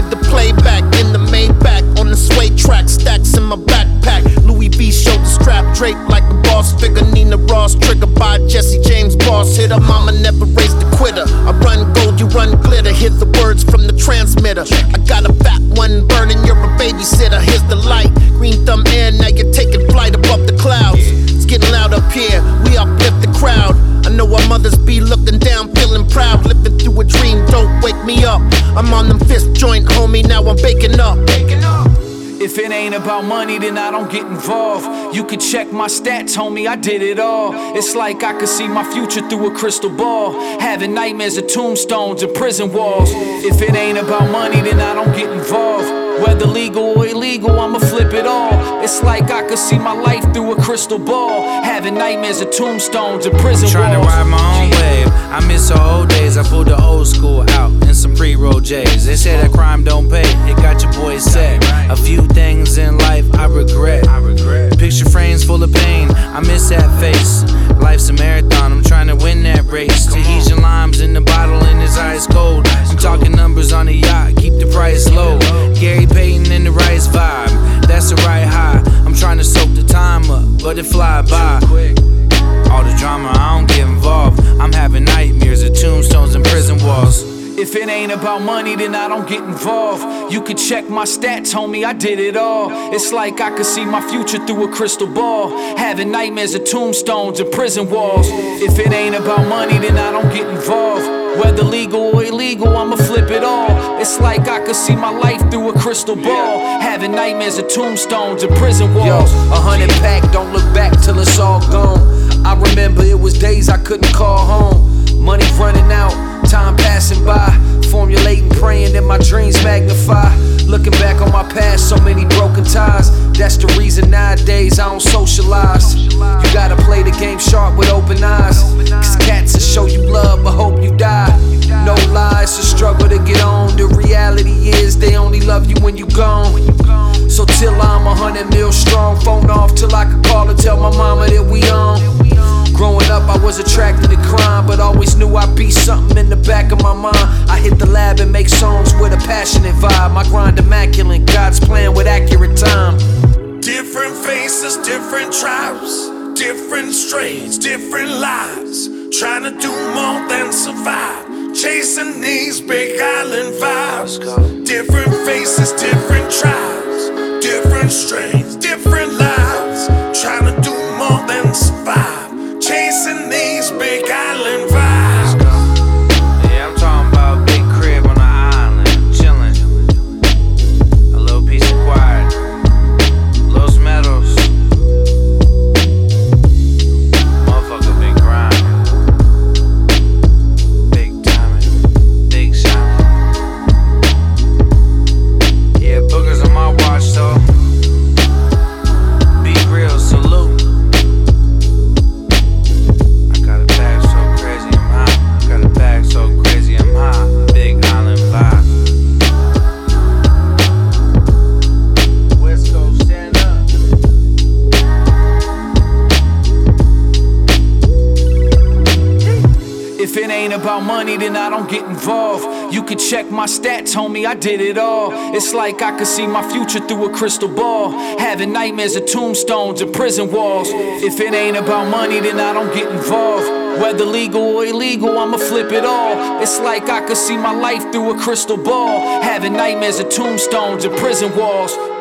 Hear the playback in the Maybach on the suede track, stacks in my backpack. Louis V shoulder strap draped like a boss figure. Nina Ross trigger by Jesse James boss hitter. Mama never raised a quitter. I run gold, you run glitter. Hear the words from the transmitter. I got a fat one burning, you're a babysitter. Here's the light, green thumb air, now you're taking flight above the clouds. It's getting loud up here, we uplift the crowd. I know our mothers be looking down, feeling proud. Living through a dream, don't wake me up. I'm on them fifth joint, homie, now I'm baking up. If it ain't about money, then I don't get involved. You could check my stats, homie, I did it all. It's like I could see my future through a crystal ball. Having nightmares of tombstones and prison walls. If it ain't about money, then I don't get involved. Whether legal or illegal, I'ma flip it all. It's like I could see my life through a crystal ball. Having nightmares of tombstones and prison walls. Trying to ride my own wave. I miss the old days. I pulled the old school out in some pre-roll J's. They say that crime don't pay. It got your boys set. A few things in life I regret. Picture frames full of pain. I miss that face. Life's a marathon. I'm trying to win that race. Tahitian limes in the bottle and it's ice cold. I'm talking numbers on the yacht. Keep the price low. Gary Payton in the rice vibe. That's the right high. I'm trying to soak the time up, but it fly by. All the drama, I don't get involved. I'm having nightmares of tombstones and prison walls. If it ain't about money, then I don't get involved. You could check my stats, homie, I did it all. It's like I could see my future through a crystal ball. Having nightmares of tombstones and prison walls. If it ain't about money, then I don't get involved. Whether legal or illegal, I'ma flip it all. It's like I could see my life through a crystal ball. Having nightmares of tombstones and prison walls. Yo, 100 pack, don't look back till it's all gone. I remember it was days I couldn't call home. Money running out, time passing by. Formulating, praying that my dreams magnify. Looking back on my past, so many broken ties. That's the reason nowadays I don't socialize. You gotta play the game sharp with open eyes. Cause cats will show you love but hope you die. No lie, it's a struggle to get on. The reality is they only love you when you gone. So till I'm 100 mil strong, phone off till I can call and tell my mama that we on. Growing up, I was attracted to crime, but always knew I'd be something in the back of my mind. I hit the lab and make songs with a passionate vibe. My grind immaculate, God's plan with accurate time. Different faces, different tribes, different strains, different lives. Trying to do more than survive. Chasing these big island vibes. Different faces, different tribes, different strains, different lives. Trying to do more than survive. Chasing these big island vibes. Yeah, I'm talking about big crib on the island, chillin'. A little piece of quiet, Los Meadows. Motherfucker been grindin'. Big timing, big shot. Yeah, boogers on my watch though. Be real, salute. Big island vibe. West Coast, stand up. If it ain't about money, then I don't get involved. You could check my stats, homie, I did it all. It's like I could see my future through a crystal ball. Having nightmares of tombstones and prison walls. If it ain't about money, then I don't get involved. Whether legal or illegal, I'ma flip it all. It's like I could see my life through a crystal ball. Having nightmares of tombstones and prison walls.